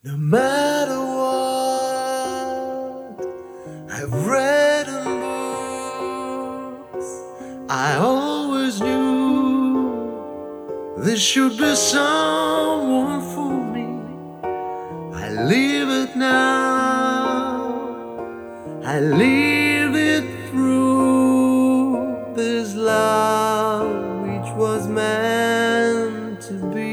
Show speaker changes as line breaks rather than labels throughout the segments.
No matter what I've read in books, I always knew this should be someone for me. I live it now, I live it through this love which was meant to be.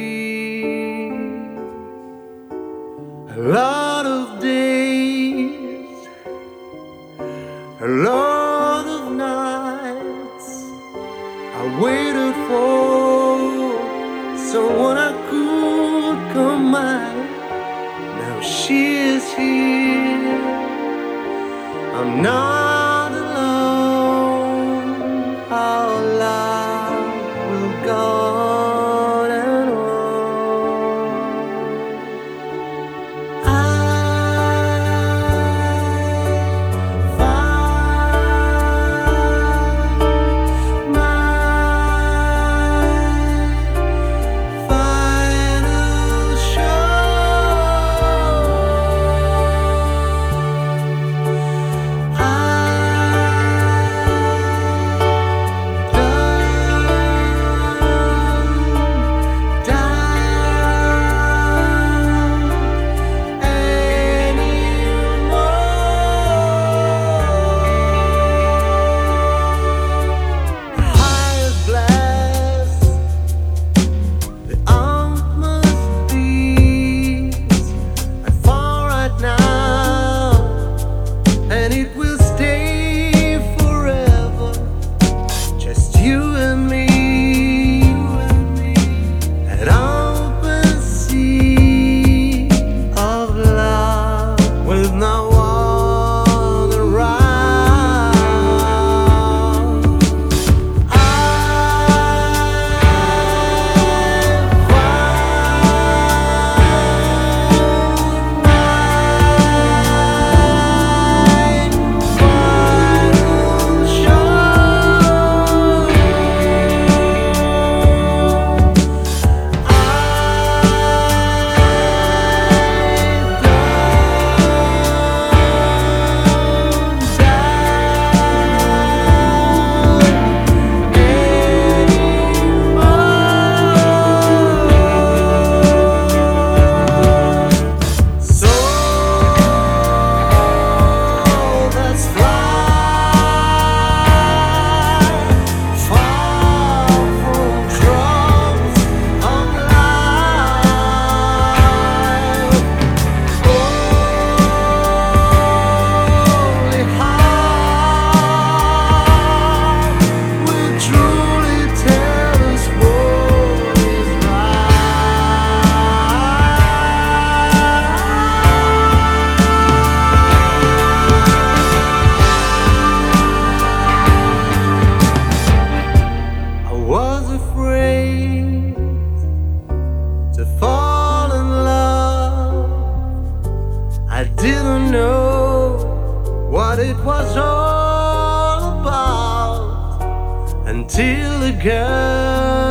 A lot of days, a lot of nights I waited for someone I could come mine. Now she is here, I'm not alone. Our love will go on and on. And it will stay forever, just you and me, an open sea of love with no one around. I was afraid to fall in love. I didn't know what it was all about until the girl